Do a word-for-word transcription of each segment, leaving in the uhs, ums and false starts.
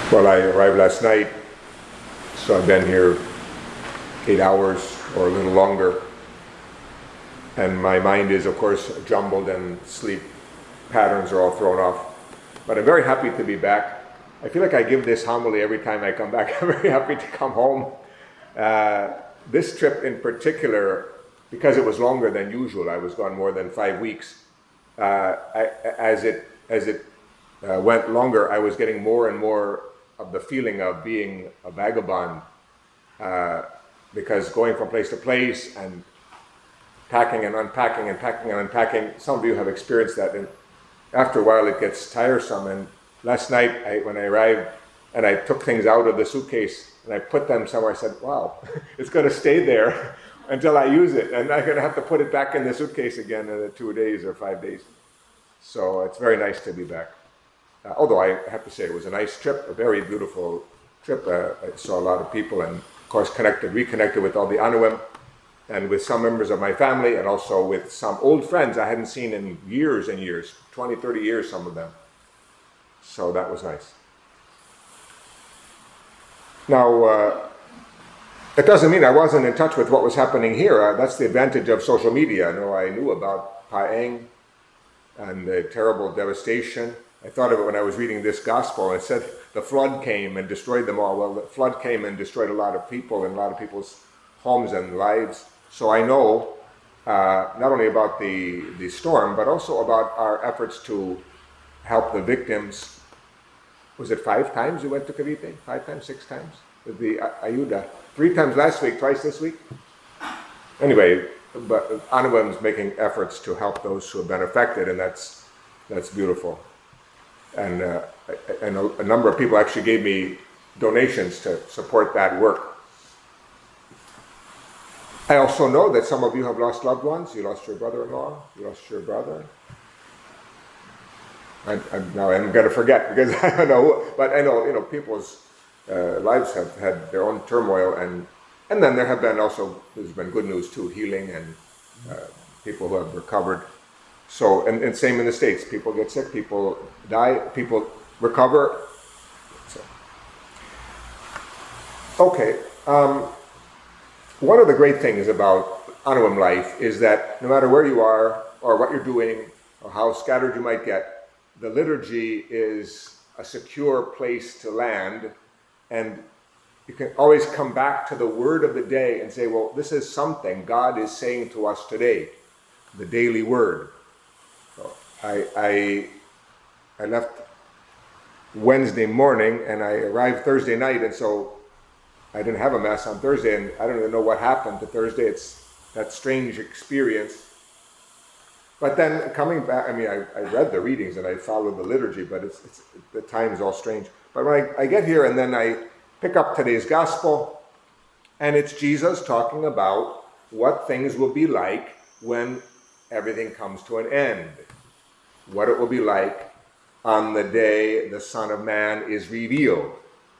Well, I arrived last night, so I've been here eight hours or a little longer. And my mind is, of course, jumbled and sleep patterns are all thrown off. But I'm very happy to be back. I feel like I give this homily every time I come back. I'm very happy to come home. Uh, this trip in particular, because it was longer than usual, I was gone more than five weeks. Uh, I, as it, as it uh, went longer, I was getting more and more of the feeling of being a vagabond, uh, because going from place to place and packing and unpacking and packing and unpacking, some of you have experienced that, and after a while it gets tiresome. And last night I, when I arrived and I took things out of the suitcase and I put them somewhere, I said, wow, it's going to stay there until I use it, and I'm going to have to put it back in the suitcase again in two days or five days. So it's very nice to be back. Uh, although I have to say it was a nice trip, a very beautiful trip. Uh, I saw a lot of people and of course connected, reconnected with all the Anawim and with some members of my family, and also with some old friends I hadn't seen in years and years, twenty, thirty years, some of them. So that was nice. Now, uh, it doesn't mean I wasn't in touch with what was happening here. Uh, that's the advantage of social media. I know I knew about Paeng and the terrible devastation. I thought of it when I was reading this gospel, and it said the flood came and destroyed them all. Well, the flood came and destroyed a lot of people and a lot of people's homes and lives. So I know uh, not only about the, the storm, but also about our efforts to help the victims. Was it five times you went to Cavite? Five times, six times? With the Ayuda. Three times last week, twice this week? Anyway, but Anawim's making efforts to help those who have been affected, and that's that's beautiful. And, uh, and a, a number of people actually gave me donations to support that work. I also know that some of you have lost loved ones. You lost your brother-in-law. You lost your brother. I, I, now I'm going to forget because I don't know. But I know, you know, people's uh, lives have had their own turmoil, and and then there have been also, there's been good news too, healing and uh, people who have recovered. So, and, and same in the States. People get sick, people die, people recover. So. Okay. Um, one of the great things about Anawim life is that no matter where you are or what you're doing or how scattered you might get, the liturgy is a secure place to land, and you can always come back to the word of the day and say, well, this is something God is saying to us today, the daily word. So I, I, I left Wednesday morning and I arrived Thursday night, and so I didn't have a mass on Thursday, and I don't even know what happened to Thursday. It's that strange experience. But then coming back, I mean, I, I read the readings and I followed the liturgy, but it's, it's the time's all strange. But when I, I get here and then I pick up today's gospel, and it's Jesus talking about what things will be like when everything comes to an end. What it will be like on the day the Son of Man is revealed.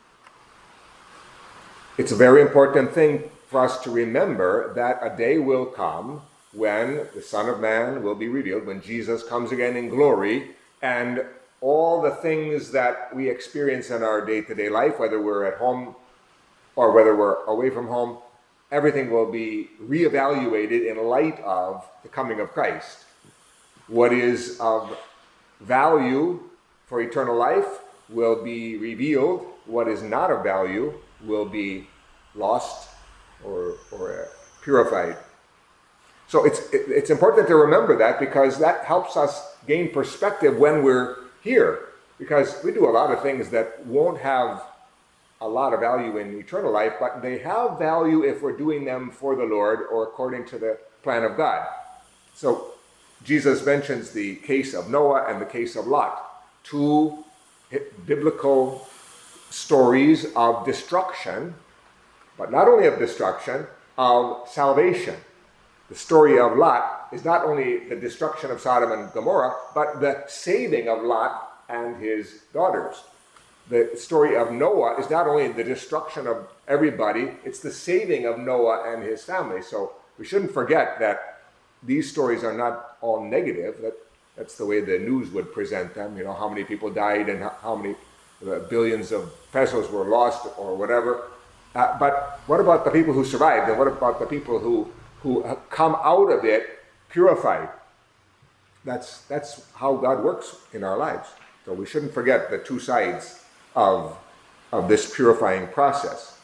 It's a very important thing for us to remember that a day will come when the Son of Man will be revealed, when Jesus comes again in glory, and all the things that we experience in our day-to-day life, whether we're at home or whether we're away from home, everything will be reevaluated in light of the coming of Christ. What is of value for eternal life will be revealed. What is not of value will be lost or, or uh, purified. So it's it, it's important to remember that, because that helps us gain perspective when we're here. Because we do a lot of things that won't have a lot of value in eternal life, but they have value if we're doing them for the Lord or according to the plan of God. So Jesus mentions the case of Noah and the case of Lot, two biblical stories of destruction, but not only of destruction, of salvation. The story of Lot is not only the destruction of Sodom and Gomorrah, but the saving of Lot and his daughters. The story of Noah is not only the destruction of everybody, it's the saving of Noah and his family. So we shouldn't forget that these stories are not all negative. That, that's the way the news would present them. You know, how many people died and how, how many the billions of pesos were lost or whatever. Uh, but what about the people who survived, and what about the people who who come out of it purified? That's that's how God works in our lives. So we shouldn't forget the two sides of of this purifying process.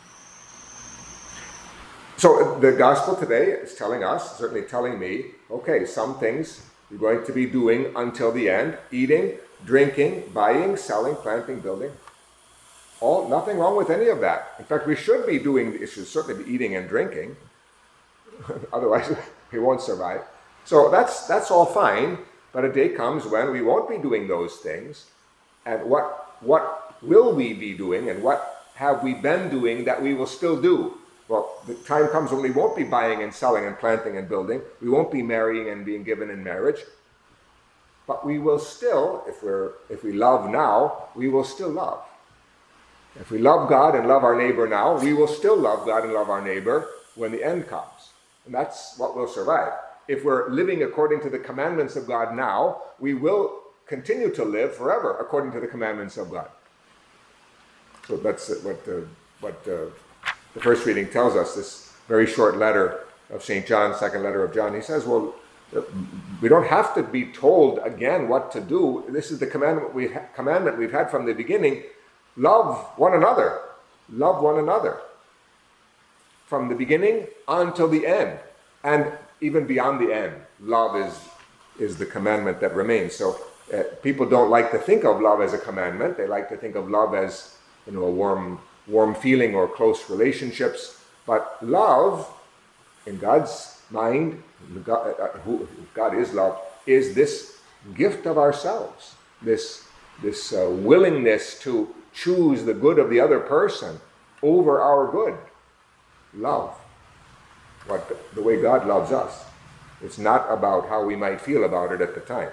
So the gospel today is telling us, certainly telling me, okay, some things you're going to be doing until the end: eating, drinking, buying, selling, planting, building. All, nothing wrong with any of that. In fact, we should be doing, it should certainly be eating and drinking. Otherwise, we won't survive. So that's that's all fine, but a day comes when we won't be doing those things. And what what will we be doing, and what have we been doing that we will still do? Well, the time comes when we won't be buying and selling and planting and building. We won't be marrying and being given in marriage. But we will still, if we're if we love now, we will still love. If we love God and love our neighbor now, we will still love God and love our neighbor when the end comes. And that's what will survive. If we're living according to the commandments of God now, we will continue to live forever according to the commandments of God. So that's what the, what the, the first reading tells us, this very short letter of Saint John, second letter of John. He says, well, we don't have to be told again what to do. This is the commandment, we ha- commandment we've had from the beginning. Love one another. Love one another. From the beginning until the end. And even beyond the end, love is, is the commandment that remains. So uh, people don't like to think of love as a commandment. They like to think of love as, you know, a warm, warm feeling or close relationships. But love, in God's mind, God, uh, who, God is love, is this gift of ourselves. This, this uh, willingness to choose the good of the other person over our good. Love. What the, the way God loves us. It's not about how we might feel about it at the time.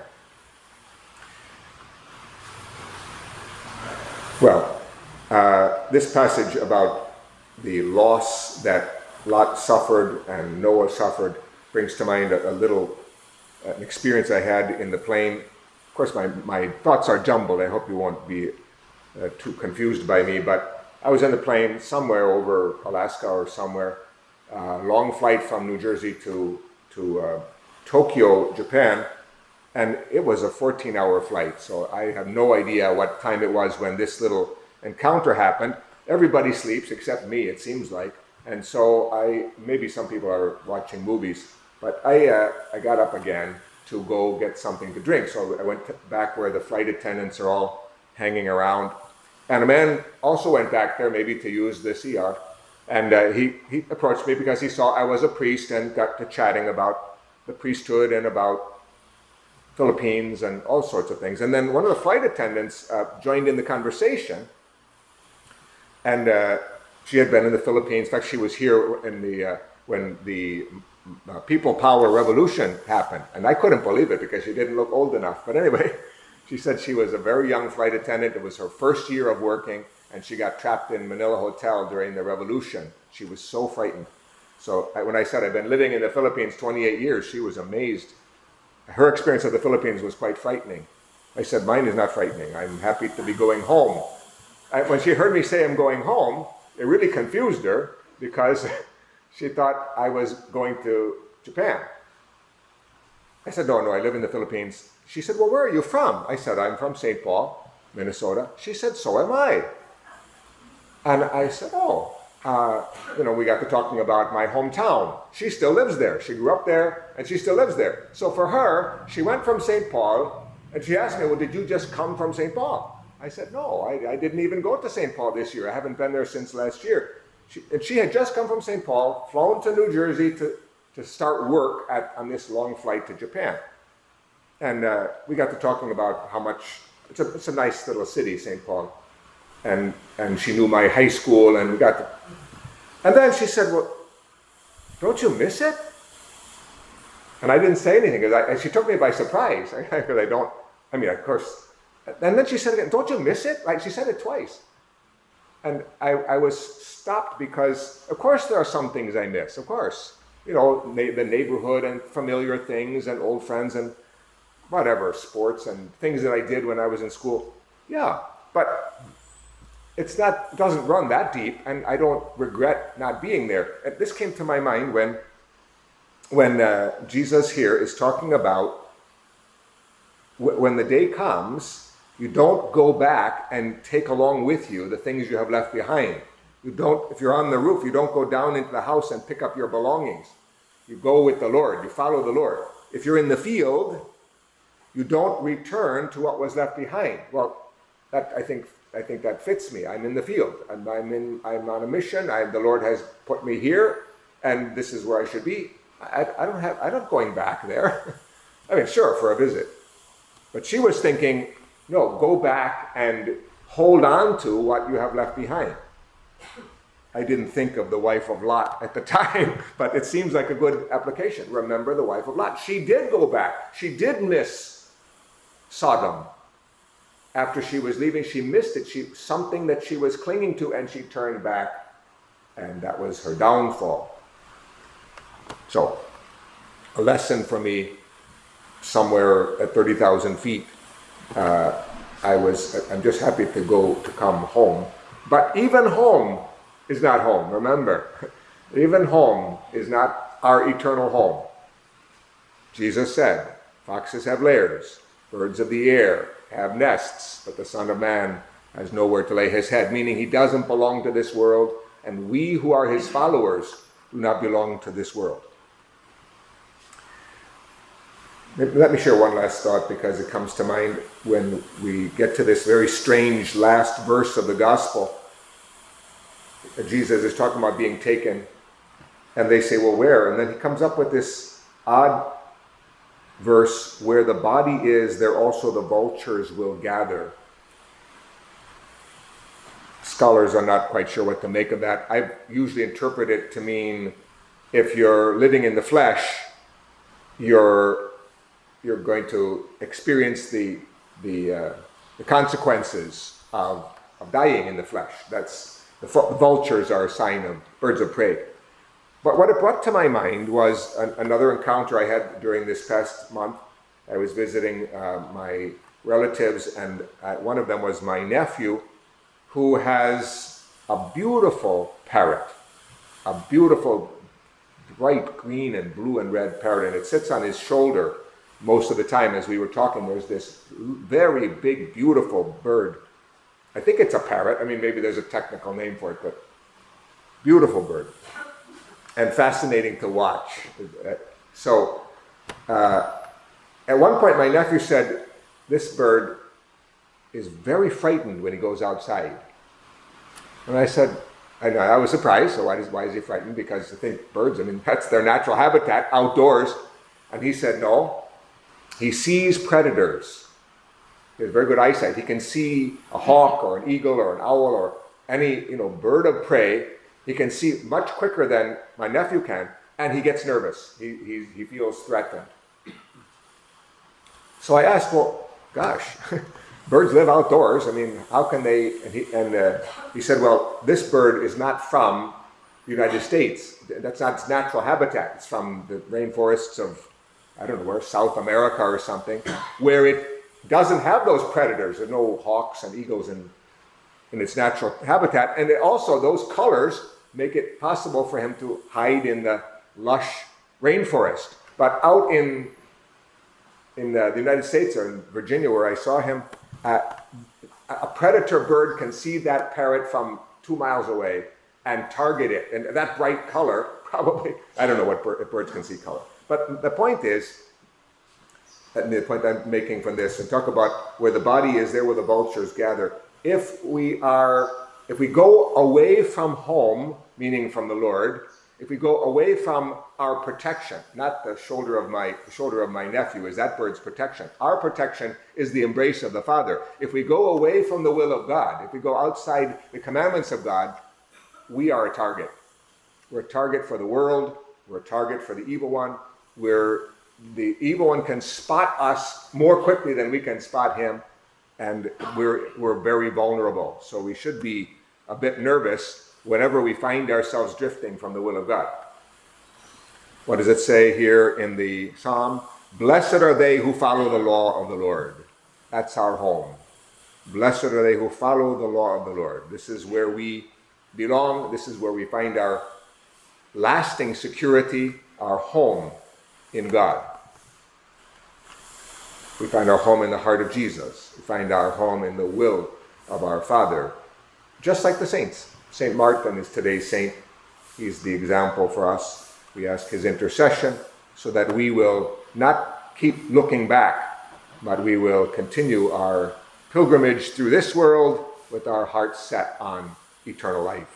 Well, uh, this passage about the loss that Lot suffered and Noah suffered brings to mind a, a little uh, an experience I had in the plane. Of course, my, my thoughts are jumbled. I hope you won't be uh, too confused by me, but I was in the plane somewhere over Alaska or somewhere, uh, long flight from New Jersey to, to uh, Tokyo, Japan, and it was a fourteen-hour flight, so I have no idea what time it was when this little encounter happened. Everybody sleeps except me, it seems like, and so I, maybe some people are watching movies, but I, uh, I got up again to go get something to drink, so I went t- back where the flight attendants are all hanging around. And a man also went back there, maybe to use the C R, and uh, he, he approached me because he saw I was a priest and got to chatting about the priesthood and about Philippines and all sorts of things. And then one of the flight attendants uh, joined in the conversation, and uh, she had been in the Philippines. In fact, she was here in the uh, when the uh, People Power Revolution happened, and I couldn't believe it because she didn't look old enough. But anyway, she said she was a very young flight attendant. It was her first year of working, and she got trapped in Manila Hotel during the revolution. She was so frightened. So I, when I said I've been living in the Philippines twenty-eight years, she was amazed. Her experience of the Philippines was quite frightening. I said, mine is not frightening. I'm happy to be going home. I, when she heard me say I'm going home, it really confused her because she thought I was going to Japan. I said, no, no, I live in the Philippines. She said, well, where are you from? I said, I'm from Saint Paul, Minnesota. She said, so am I. And I said, oh, uh, you know, we got to talking about my hometown. She still lives there. She grew up there, and she still lives there. So for her, she went from Saint Paul, and she asked me, well, did you just come from Saint Paul? I said, no, I, I didn't even go to Saint Paul this year. I haven't been there since last year. She, and she had just come from Saint Paul, flown to New Jersey to, to start work at, on this long flight to Japan. And uh, we got to talking about how much, it's a, it's a nice little city, Saint Paul. And and she knew my high school, and we got to, and then she said, well, don't you miss it? And I didn't say anything, because I, and she took me by surprise, because I don't, I mean, of course. And then she said again, don't you miss it? Like, she said it twice. And I, I was stopped because, of course, there are some things I miss, of course. You know, na- the neighborhood and familiar things and old friends and whatever, sports and things that I did when I was in school. Yeah. but it's not, it doesn't run that deep, and I don't regret not being there. And this came to my mind when, when uh, Jesus here is talking about w- when the day comes, you don't go back and take along with you the things you have left behind. You don't, if you're on the roof, you don't go down into the house and pick up your belongings. You go with the Lord, you follow the Lord. If you're in the field, you don't return to what was left behind. Well, that I think I think that fits me. I'm in the field, and I'm in I'm on a mission. I, the Lord has put me here, and this is where I should be. I, I don't have I'm not going back there. I mean, sure, for a visit, but she was thinking, no, go back and hold on to what you have left behind. I didn't think of the wife of Lot at the time, but it seems like a good application. Remember the wife of Lot. She did go back. She did miss Sodom. After she was leaving, she missed it. She something that she was clinging to, and she turned back, and that was her downfall. So, a lesson for me somewhere at thirty thousand feet. Uh, I was, I'm just happy to go, to come home. But even home is not home, remember. Even home is not our eternal home. Jesus said, foxes have lairs, birds of the air have nests, but the Son of Man has nowhere to lay his head, meaning he doesn't belong to this world, and we who are his followers do not belong to this world. Let me share one last thought, because it comes to mind when we get to this very strange last verse of the gospel. Jesus is talking about being taken, and they say, well, where? And then he comes up with this odd verse, where the body is, there also the vultures will gather. Scholars are not quite sure what to make of that. I usually interpret it to mean if you're living in the flesh, you're you're going to experience the the, uh, the consequences of, of dying in the flesh. That's the vultures are a sign of birds of prey. But what it brought to my mind was an, another encounter I had during this past month. I was visiting uh, my relatives, and uh, one of them was my nephew, who has a beautiful parrot, a beautiful bright green and blue and red parrot, and it sits on his shoulder most of the time. As we were talking, there's this very big, beautiful bird. I think it's a parrot. I mean, maybe there's a technical name for it, but beautiful bird. And fascinating to watch. So, uh, at one point my nephew said, this bird is very frightened when he goes outside. And I said, and I was surprised, so why is, why is he frightened? Because I think birds, I mean, that's their natural habitat, outdoors. And he said, no, he sees predators. He has very good eyesight. He can see a hawk or an eagle or an owl or any, you know, bird of prey. He can see much quicker than my nephew can, and he gets nervous. He, he, he feels threatened. So I asked, well, gosh, birds live outdoors. I mean, how can they? And he, and, uh, he said, well, this bird is not from the United States. That's not its natural habitat. It's from the rainforests of, I don't know where, South America or something, where it doesn't have those predators. There are no hawks and eagles in, in its natural habitat. And it also, those colors make it possible for him to hide in the lush rainforest. But out in in uh, the United States or in Virginia, where I saw him, uh, a predator bird can see that parrot from two miles away and target it. And that bright color, probably, I don't know what bir- if birds can see color. But the point is, and the point I'm making from this, and talk about where the body is, there where the vultures gather. If we are, if we go away from home, meaning from the Lord, if we go away from our protection, not the shoulder of my the shoulder of my nephew is that bird's protection. Our protection is the embrace of the Father. If we go away from the will of God, if we go outside the commandments of God, we are a target. We're a target for the world. We're a target for the evil one. We're the evil one can spot us more quickly than we can spot him, and we're we're very vulnerable. So we should be a bit nervous whenever we find ourselves drifting from the will of God. What does it say here in the Psalm? Blessed are they who follow the law of the Lord. That's our home. Blessed are they who follow the law of the Lord. This is where we belong. This is where we find our lasting security, our home in God. We find our home in the heart of Jesus. We find our home in the will of our Father, just like the saints. Saint Martin is today's saint. He's the example for us. We ask his intercession so that we will not keep looking back, but we will continue our pilgrimage through this world with our hearts set on eternal life.